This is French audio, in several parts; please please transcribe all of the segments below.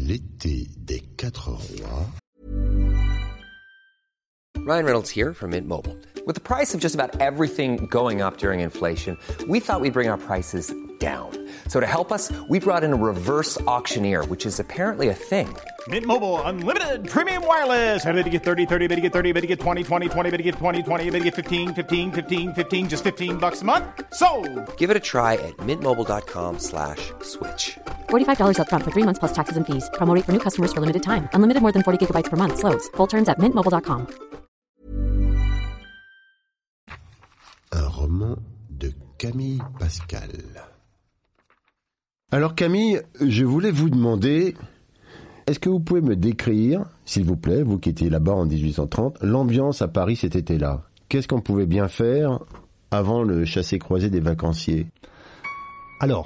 L'été des 4 rois. Ryan Reynolds here from Mint Mobile. With the price of just about everything going up during inflation, we thought we'd bring our prices down. So to help us, we brought in a reverse auctioneer, which is apparently a thing. Mint Mobile Unlimited Premium Wireless. How to get 30, 30, how to get 30, how to get 20, 20, 20, how to get 20, 20, how to get 15, 15, 15, 15, just $15 a month? Sold! Give it a try at mintmobile.com/switch. $45 up front for 3 months plus taxes and fees. Promo rate for new customers for limited time. Unlimited more than 40 gigabytes per month. Slows full terms at mintmobile.com. Un roman de Camille Pascal. Alors Camille, je voulais vous demander, est-ce que vous pouvez me décrire, s'il vous plaît, vous qui étiez là-bas en 1830, l'ambiance à Paris cet été-là? Qu'est-ce qu'on pouvait bien faire avant le chassé-croisé des vacanciers? Alors,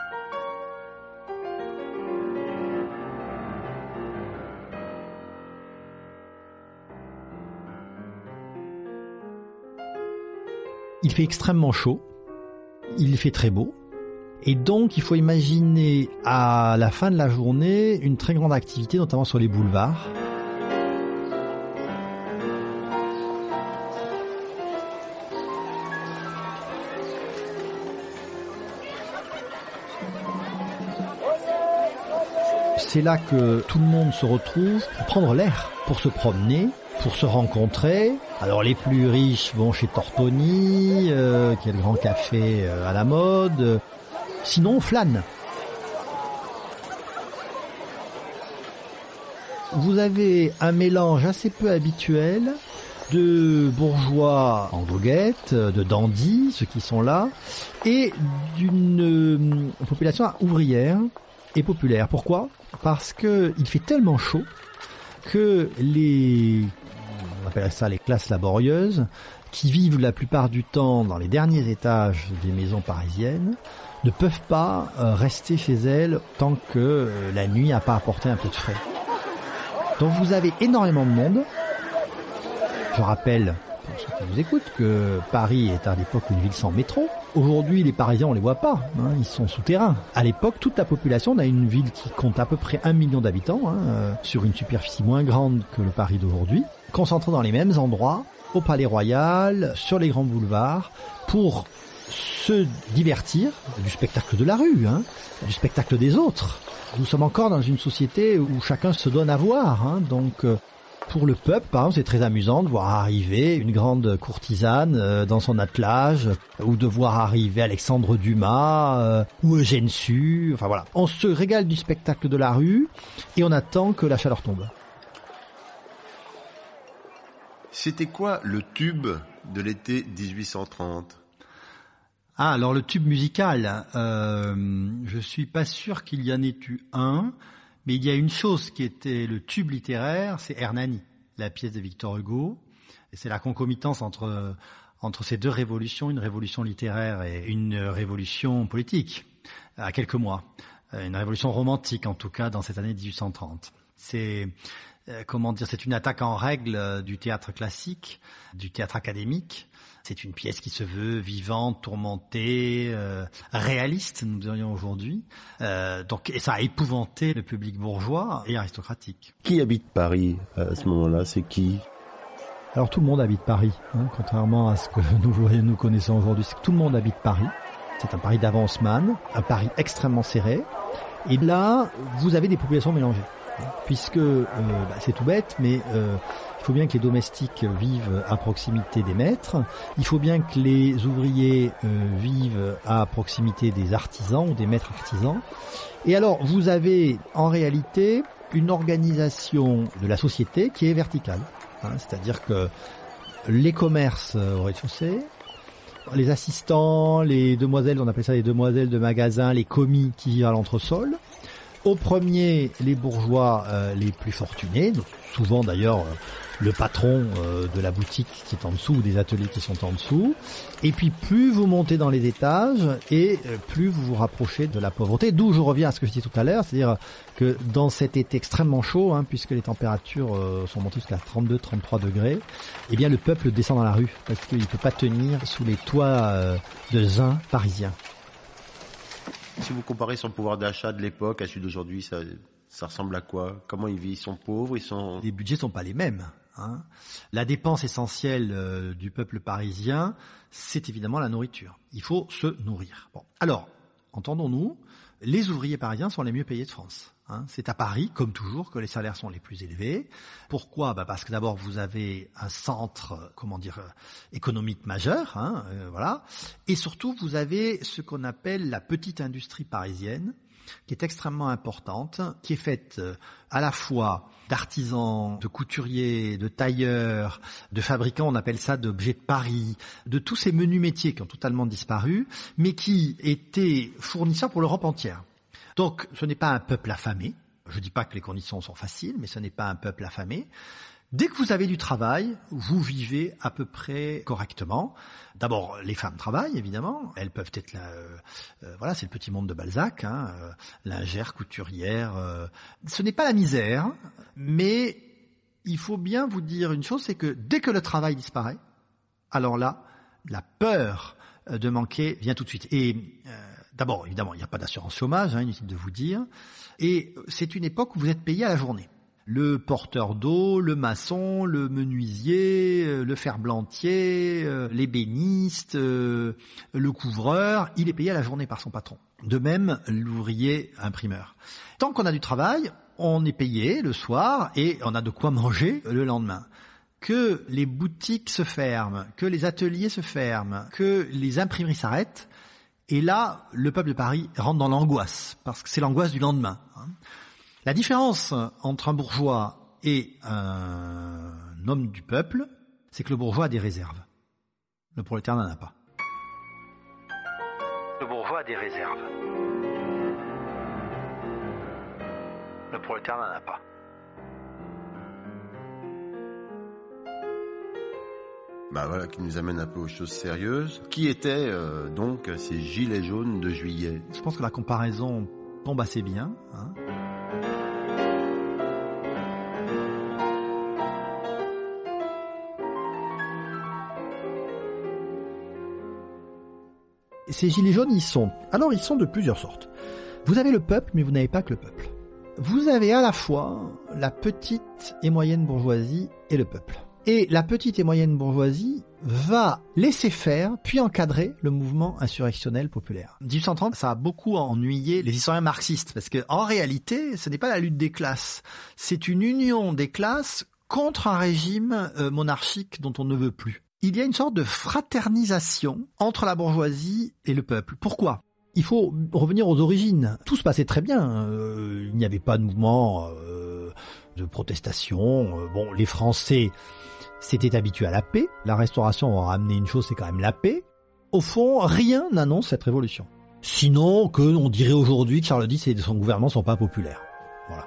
il fait extrêmement chaud, il fait très beau, et donc il faut imaginer à la fin de la journée une très grande activité, notamment sur les boulevards. C'est là que tout le monde se retrouve pour prendre l'air, pour se promener, pour se rencontrer. Alors les plus riches vont chez Tortoni, qui est le grand café à la mode. Sinon on flâne. Vous avez un mélange assez peu habituel de bourgeois en goguette, de dandys, ceux qui sont là, et d'une population ouvrière et populaire. Pourquoi ? Parce que il fait tellement chaud que on appelle ça les classes laborieuses, qui vivent la plupart du temps dans les derniers étages des maisons parisiennes, ne peuvent pas rester chez elles tant que la nuit n'a pas apporté un peu de frais. Donc vous avez énormément de monde. Je rappelle, pour ceux qui vous écoutent, que Paris est à l'époque une ville sans métro. Aujourd'hui, les Parisiens, on les voit pas, ils sont souterrains. À l'époque, toute la population, on a une ville qui compte à peu près 1 million d'habitants, sur une superficie moins grande que le Paris d'aujourd'hui, concentrés dans les mêmes endroits, au Palais Royal, sur les grands boulevards, pour se divertir du spectacle de la rue, du spectacle des autres. Nous sommes encore dans une société où chacun se donne à voir, donc pour le peuple, par exemple, c'est très amusant de voir arriver une grande courtisane dans son attelage, ou de voir arriver Alexandre Dumas ou Eugène Sue. Enfin voilà, on se régale du spectacle de la rue et on attend que la chaleur tombe. C'était quoi le tube de l'été 1830? Ah, alors le tube musical, je suis pas sûr qu'il y en ait eu un, mais il y a une chose qui était le tube littéraire, c'est Hernani, la pièce de Victor Hugo. Et c'est la concomitance entre ces deux révolutions, une révolution littéraire et une révolution politique, à quelques mois. Une révolution romantique, en tout cas, dans cette année 1830. C'est une attaque en règle du théâtre classique, du théâtre académique. C'est une pièce qui se veut vivante, tourmentée, réaliste, nous dirions aujourd'hui. Et ça a épouvanté le public bourgeois et aristocratique. Qui habite Paris à ce moment-là? C'est qui? Alors tout le monde habite Paris, contrairement à ce que nous connaissons aujourd'hui. C'est que tout le monde habite Paris. C'est un Paris d'avance-man, un Paris extrêmement serré. Et là, vous avez des populations mélangées. Puisque c'est tout bête, mais il faut bien que les domestiques vivent à proximité des maîtres, il faut bien que les ouvriers vivent à proximité des artisans ou des maîtres artisans. Et alors, vous avez en réalité une organisation de la société qui est verticale. C'est-à-dire que les commerces au rez-de-chaussée, les assistants, les demoiselles, on appelle ça les demoiselles de magasin, les commis qui vivent à l'entresol. Au premier, les bourgeois les plus fortunés, donc souvent d'ailleurs le patron de la boutique qui est en dessous ou des ateliers qui sont en dessous. Et puis plus vous montez dans les étages et plus vous vous rapprochez de la pauvreté. D'où je reviens à ce que je disais tout à l'heure, c'est-à-dire que dans cet été extrêmement chaud, puisque les températures sont montées jusqu'à 32-33 degrés, eh bien le peuple descend dans la rue parce qu'il ne peut pas tenir sous les toits de zinc parisiens. Si vous comparez son pouvoir d'achat de l'époque à celui d'aujourd'hui, Ça ressemble à quoi? Comment ils vivent? Ils sont pauvres, Les budgets sont pas les mêmes. La dépense essentielle du peuple parisien, c'est évidemment la nourriture. Il faut se nourrir. Bon. Alors, entendons-nous, les ouvriers parisiens sont les mieux payés de France. C'est à Paris, comme toujours, que les salaires sont les plus élevés. Pourquoi? Parce que d'abord, vous avez un centre, économique majeur, voilà. Et surtout, vous avez ce qu'on appelle la petite industrie parisienne, qui est extrêmement importante, qui est faite à la fois d'artisans, de couturiers, de tailleurs, de fabricants, on appelle ça d'objets de Paris, de tous ces menus métiers qui ont totalement disparu, mais qui étaient fournisseurs pour l'Europe entière. Donc, ce n'est pas un peuple affamé. Je ne dis pas que les conditions sont faciles, mais ce n'est pas un peuple affamé. Dès que vous avez du travail, vous vivez à peu près correctement. D'abord, les femmes travaillent, évidemment. Elles peuvent être là, voilà, c'est le petit monde de Balzac, lingère, couturière. Ce n'est pas la misère, mais il faut bien vous dire une chose, c'est que dès que le travail disparaît, alors là, la peur de manquer vient tout de suite. Et d'abord, évidemment, il n'y a pas d'assurance chômage, inutile de vous dire. Et c'est une époque où vous êtes payé à la journée. Le porteur d'eau, le maçon, le menuisier, le ferblantier, l'ébéniste, le couvreur, il est payé à la journée par son patron. De même, l'ouvrier imprimeur. Tant qu'on a du travail, on est payé le soir et on a de quoi manger le lendemain. Que les boutiques se ferment, que les ateliers se ferment, que les imprimeries s'arrêtent, et là, le peuple de Paris rentre dans l'angoisse, parce que c'est l'angoisse du lendemain. La différence entre un bourgeois et un homme du peuple, c'est que le bourgeois a des réserves. Le prolétaire n'en a pas. Le bourgeois a des réserves. Le prolétaire n'en a pas. Voilà, qui nous amène un peu aux choses sérieuses. Qui étaient donc ces gilets jaunes de juillet? Je pense que la comparaison tombe assez bien. Ces gilets jaunes, ils sont de plusieurs sortes. Vous avez le peuple, mais vous n'avez pas que le peuple. Vous avez à la fois la petite et moyenne bourgeoisie et le peuple. Et la petite et moyenne bourgeoisie va laisser faire, puis encadrer le mouvement insurrectionnel populaire. 1830, ça a beaucoup ennuyé les historiens marxistes, parce que en réalité, ce n'est pas la lutte des classes, c'est une union des classes contre un régime monarchique dont on ne veut plus. Il y a une sorte de fraternisation entre la bourgeoisie et le peuple. Pourquoi ? Il faut revenir aux origines. Tout se passait très bien. Il n'y avait pas de mouvement de protestation. Les Français s'étaient habitués à la paix. La Restauration aura amené une chose, c'est quand même la paix. Au fond, rien n'annonce cette révolution. Sinon, on dirait aujourd'hui que Charles X et son gouvernement sont pas populaires. Voilà.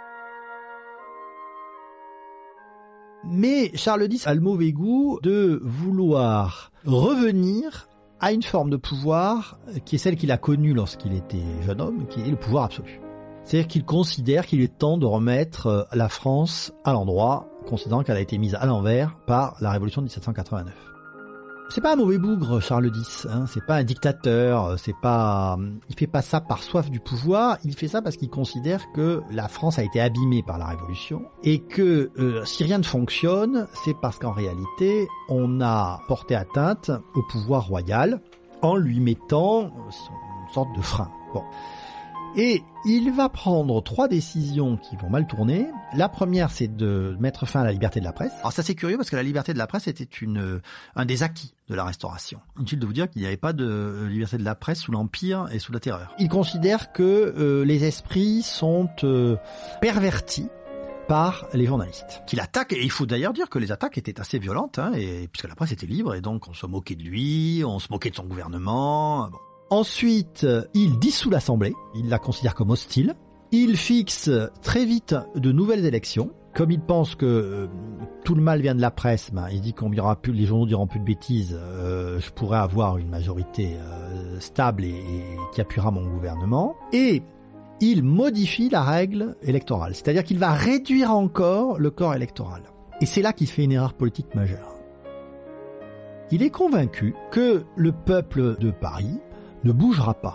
Mais Charles X a le mauvais goût de vouloir revenir à une forme de pouvoir qui est celle qu'il a connue lorsqu'il était jeune homme, qui est le pouvoir absolu. C'est-à-dire qu'il considère qu'il est temps de remettre la France à l'endroit, considérant qu'elle a été mise à l'envers par la Révolution de 1789. C'est pas un mauvais bougre, Charles X, c'est pas un dictateur, il fait pas ça par soif du pouvoir, il fait ça parce qu'il considère que la France a été abîmée par la Révolution et que si rien ne fonctionne, c'est parce qu'en réalité, on a porté atteinte au pouvoir royal en lui mettant une sorte de frein. Et il va prendre 3 décisions qui vont mal tourner. La première, c'est de mettre fin à la liberté de la presse. Alors ça, c'est curieux parce que la liberté de la presse était un des acquis de la Restauration. Inutile de vous dire qu'il n'y avait pas de liberté de la presse sous l'Empire et sous la Terreur. Il considère que les esprits sont pervertis par les journalistes, qu'il attaque. Et il faut d'ailleurs dire que les attaques étaient assez violentes, puisque la presse était libre et donc on se moquait de lui, on se moquait de son gouvernement. Ensuite, il dissout l'Assemblée, il la considère comme hostile. Il fixe très vite de nouvelles élections. Comme il pense que tout le mal vient de la presse, il dit les journaux diront plus de bêtises, je pourrais avoir une majorité stable et qui appuiera mon gouvernement. Et il modifie la règle électorale, c'est-à-dire qu'il va réduire encore le corps électoral. Et c'est là qu'il fait une erreur politique majeure. Il est convaincu que le peuple de Paris ne bougera pas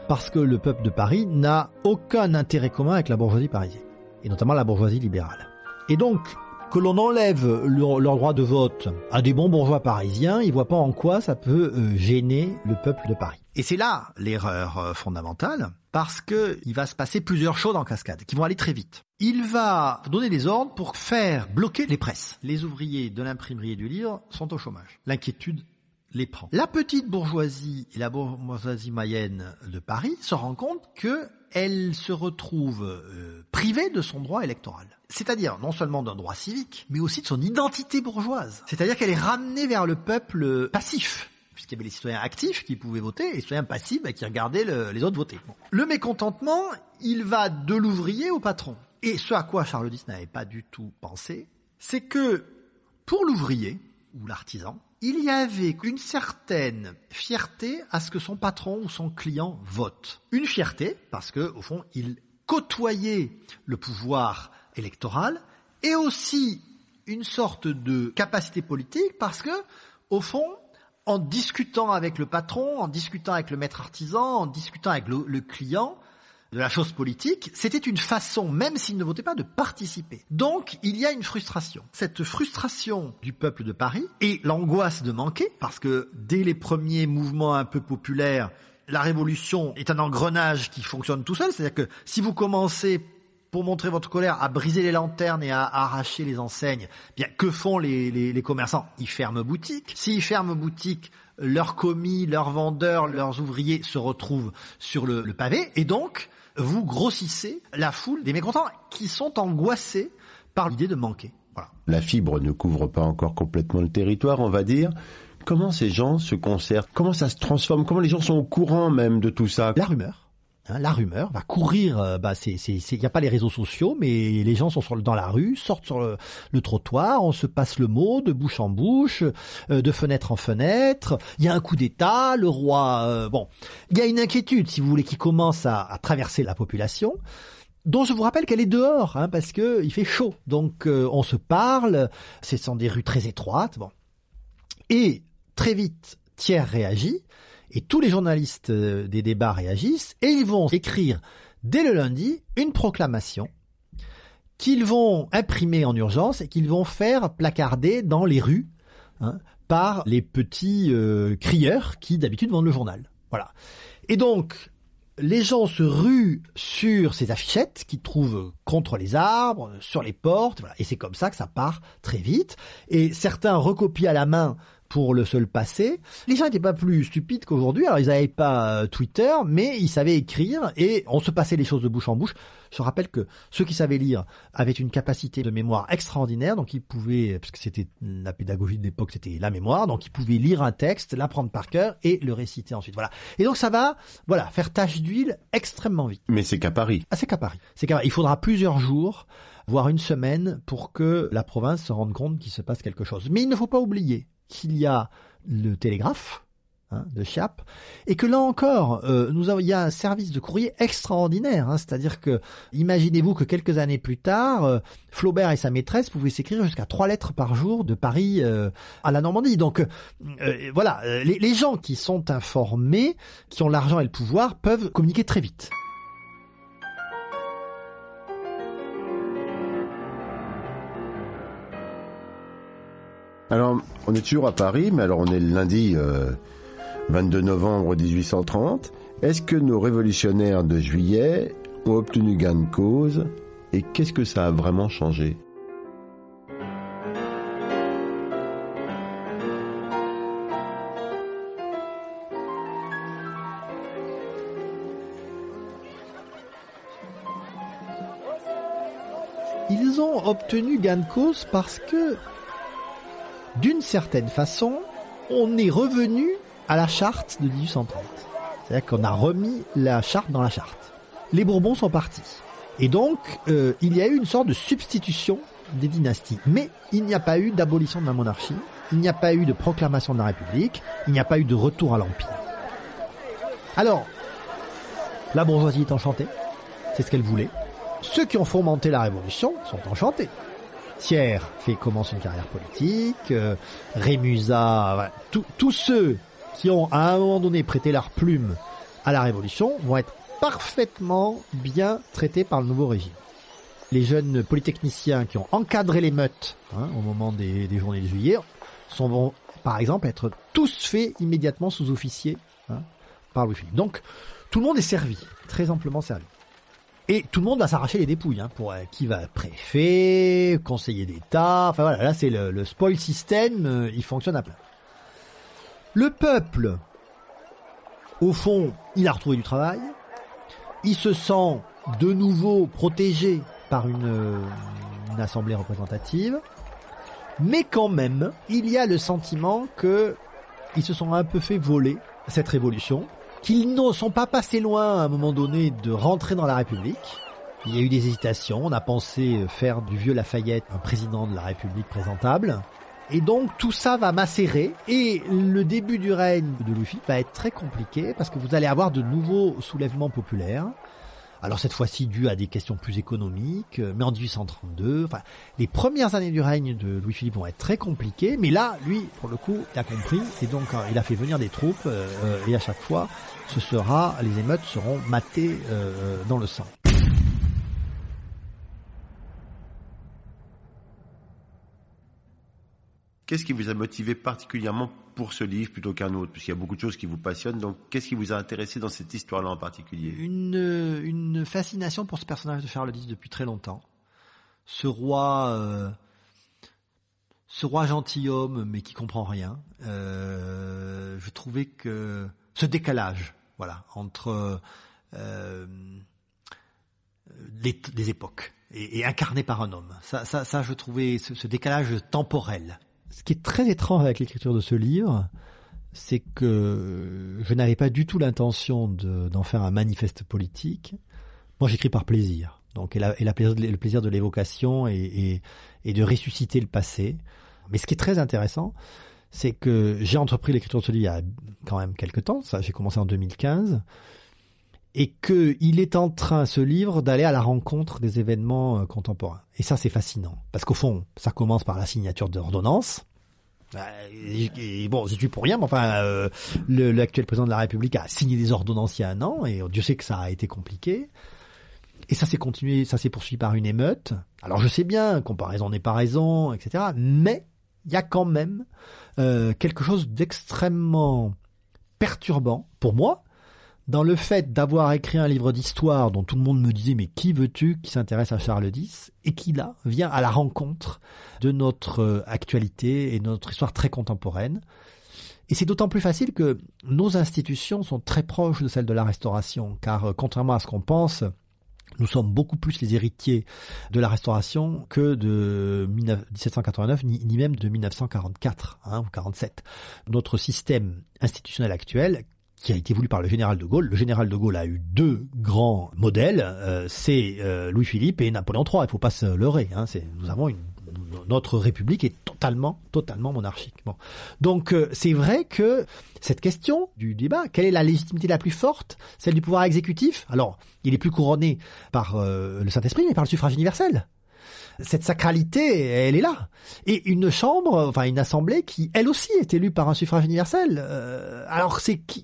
parce que le peuple de Paris n'a aucun intérêt commun avec la bourgeoisie parisienne, et notamment la bourgeoisie libérale. Et donc, que l'on enlève leur droit de vote à des bons bourgeois parisiens, ils voient pas en quoi ça peut gêner le peuple de Paris. Et c'est là l'erreur fondamentale, parce que il va se passer plusieurs choses en cascade, qui vont aller très vite. Il va donner des ordres pour faire bloquer les presses. Les ouvriers de l'imprimerie et du livre sont au chômage. L'inquiétude les prend. La petite bourgeoisie et la bourgeoisie moyenne de Paris se rendent compte qu'elle se retrouve privée de son droit électoral. C'est-à-dire non seulement d'un droit civique, mais aussi de son identité bourgeoise. C'est-à-dire qu'elle est ramenée vers le peuple passif, puisqu'il y avait les citoyens actifs qui pouvaient voter et les citoyens passifs qui regardaient les autres voter. Bon. Le mécontentement, il va de l'ouvrier au patron. Et ce à quoi Charles X n'avait pas du tout pensé, c'est que pour l'ouvrier ou l'artisan, il y avait une certaine fierté à ce que son patron ou son client vote. Une fierté parce que, au fond, il côtoyait le pouvoir électoral et aussi une sorte de capacité politique parce que, au fond, en discutant avec le patron, en discutant avec le maître artisan, en discutant avec le client de la chose politique, c'était une façon, même s'il ne votait pas, de participer. Donc, il y a une frustration. Cette frustration du peuple de Paris et l'angoisse de manquer, parce que dès les premiers mouvements un peu populaires, la révolution est un engrenage qui fonctionne tout seul. C'est-à-dire que si vous commencez, pour montrer votre colère, à briser les lanternes et à arracher les enseignes, bien que font les commerçants? Ils ferment boutique. S'ils ferment boutique, leurs commis, leurs vendeurs, leurs ouvriers se retrouvent sur le pavé, et donc vous grossissez la foule des mécontents qui sont angoissés par l'idée de manquer. Voilà. La fibre ne couvre pas encore complètement le territoire, on va dire. Comment ces gens se concertent? Comment ça se transforme? Comment les gens sont au courant même de tout ça? La rumeur va courir. Il y a pas les réseaux sociaux, mais les gens sont dans la rue, sortent sur le trottoir, on se passe le mot de bouche en bouche, de fenêtre en fenêtre. Il y a un coup d'État, le roi. Il y a une inquiétude, si vous voulez, qui commence à traverser la population, dont je vous rappelle qu'elle est dehors, parce que il fait chaud. Donc on se parle. Ce sont des rues très étroites. Et très vite, Thiers réagit. Et tous les journalistes des débats réagissent et ils vont écrire dès le lundi une proclamation qu'ils vont imprimer en urgence et qu'ils vont faire placarder dans les rues par les petits crieurs qui d'habitude vendent le journal. Voilà. Et donc les gens se ruent sur ces affichettes qu'ils trouvent contre les arbres, sur les portes, voilà. Et c'est comme ça que ça part très vite. Et certains recopient à la main pour le seul passer. Les gens n'étaient pas plus stupides qu'aujourd'hui. Alors, ils n'avaient pas Twitter, mais ils savaient écrire et on se passait les choses de bouche en bouche. Je rappelle que ceux qui savaient lire avaient une capacité de mémoire extraordinaire, donc ils pouvaient, parce que c'était la pédagogie de l'époque, c'était la mémoire, donc ils pouvaient lire un texte, l'apprendre par cœur et le réciter ensuite. Voilà. Et donc ça va, faire tache d'huile extrêmement vite. Mais c'est qu'à Paris. Ah, c'est qu'à Paris. Il faudra plusieurs jours, voire une semaine, pour que la province se rende compte qu'il se passe quelque chose. Mais il ne faut pas oublier qu'il y a le télégraphe de Chiappe et que là encore il y a un service de courrier extraordinaire, c'est-à-dire que imaginez-vous que quelques années plus tard Flaubert et sa maîtresse pouvaient s'écrire jusqu'à 3 lettres par jour de Paris à la Normandie. Donc les gens qui sont informés, qui ont l'argent et le pouvoir, peuvent communiquer très vite. Alors, on est toujours à Paris, mais alors on est le lundi 22 novembre 1830. Est-ce que nos révolutionnaires de juillet ont obtenu gain de cause et qu'est-ce que ça a vraiment changé ? Ils ont obtenu gain de cause parce que d'une certaine façon, on est revenu à la charte de 1830. C'est-à-dire qu'on a remis la charte dans la charte. Les Bourbons sont partis. Et donc, il y a eu une sorte de substitution des dynasties. Mais il n'y a pas eu d'abolition de la monarchie, il n'y a pas eu de proclamation de la République, il n'y a pas eu de retour à l'Empire. Alors, la bourgeoisie est enchantée, c'est ce qu'elle voulait. Ceux qui ont fomenté la Révolution sont enchantés. Thiers commence une carrière politique, Rémusat, tous ceux qui ont à un moment donné prêté leur plume à la Révolution vont être parfaitement bien traités par le nouveau régime. Les jeunes polytechniciens qui ont encadré l'émeute au moment des journées de juillet vont, par exemple, être tous faits immédiatement sous-officiers par Louis-Philippe. Donc, tout le monde est servi, très amplement servi. Et tout le monde va s'arracher les dépouilles, pour qui va préfet, conseiller d'État, enfin voilà, là c'est le spoil system, il fonctionne à plein. Le peuple, au fond, il a retrouvé du travail, il se sent de nouveau protégé par une assemblée représentative, mais quand même, il y a le sentiment que ils se sont un peu fait voler cette révolution, qu'ils ne sont pas passés loin à un moment donné de rentrer dans la République. Il y a eu des hésitations, on a pensé faire du vieux Lafayette un président de la République présentable. Et donc tout ça va macérer et le début du règne de Louis-Philippe va être très compliqué parce que vous allez avoir de nouveaux soulèvements populaires. Alors cette fois-ci dû à des questions plus économiques, mais en 1832, les premières années du règne de Louis-Philippe vont être très compliquées, mais là, lui, pour le coup, il a compris, et donc il a fait venir des troupes, et à chaque fois, les émeutes seront matées dans le sang. Qu'est-ce qui vous a motivé particulièrement pour ce livre plutôt qu'un autre? Parce qu'il y a beaucoup de choses qui vous passionnent, donc qu'est-ce qui vous a intéressé dans cette histoire-là en particulier? Une fascination pour ce personnage de Charles X depuis très longtemps. Ce roi gentilhomme mais qui comprend rien. Je trouvais que ce décalage, entre les époques et incarné par un homme. Ça je trouvais ce décalage temporel. Ce qui est très étrange avec l'écriture de ce livre, c'est que je n'avais pas du tout l'intention d'en faire un manifeste politique. Moi, j'écris par plaisir. Donc, le plaisir de l'évocation et de ressusciter le passé. Mais ce qui est très intéressant, c'est que j'ai entrepris l'écriture de ce livre il y a quand même quelques temps. Ça, j'ai commencé en 2015. Et qu'il est en train, ce livre, d'aller à la rencontre des événements contemporains. Et ça, c'est fascinant. Parce qu'au fond, ça commence par la signature d'ordonnances. Et bon, je suis pour rien, mais l'actuel président de la République a signé des ordonnances il y a un an, et Dieu sait que ça a été compliqué. Et ça s'est poursuivi par une émeute. Alors je sais bien, comparaison n'est pas raison, etc. Mais il y a quand même quelque chose d'extrêmement perturbant, pour moi, dans le fait d'avoir écrit un livre d'histoire dont tout le monde me disait « Mais qui veux-tu qui s'intéresse à Charles X ?» et qui, là, vient à la rencontre de notre actualité et de notre histoire très contemporaine. Et c'est d'autant plus facile que nos institutions sont très proches de celles de la Restauration, car contrairement à ce qu'on pense, nous sommes beaucoup plus les héritiers de la Restauration que de 1789, ni même de 1944 ou 47. Notre système institutionnel actuel, qui a été voulu par le général de Gaulle. Le général de Gaulle a eu deux grands modèles, c'est Louis-Philippe et Napoléon III. Il faut pas se leurrer. Nous avons notre République est totalement monarchique. Bon. Donc c'est vrai que cette question du débat, quelle est la légitimité la plus forte? Celle du pouvoir exécutif? Alors, il est plus couronné par le Saint-Esprit, mais par le suffrage universel. Cette sacralité, elle est là. Et une une assemblée qui, elle aussi, est élue par un suffrage universel. Alors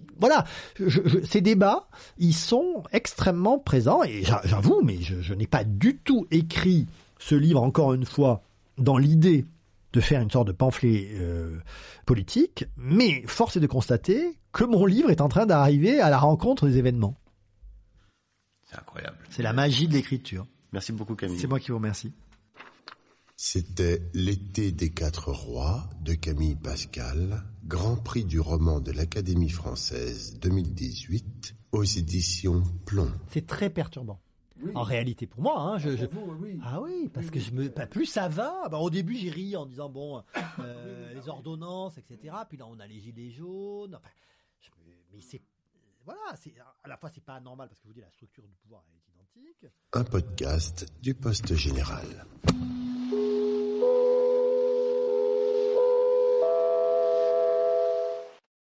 ces débats, ils sont extrêmement présents. Et j'avoue, mais je n'ai pas du tout écrit ce livre, encore une fois, dans l'idée de faire une sorte de pamphlet politique. Mais force est de constater que mon livre est en train d'arriver à la rencontre des événements. C'est incroyable. C'est la magie de l'écriture. Merci beaucoup, Camille. C'est moi qui vous remercie. C'était L'été des 4 rois de Camille Pascal, Grand Prix du roman de l'Académie française 2018 aux éditions Plomb. C'est très perturbant. Oui. En réalité, pour moi, oui. Ah oui, parce que plus ça va. Au début, j'ai ri en disant les ordonnances, etc. Puis là, on a les gilets jaunes. Mais c'est à la fois c'est pas normal parce que vous dites la structure du pouvoir est identique. Un podcast du Poste Général.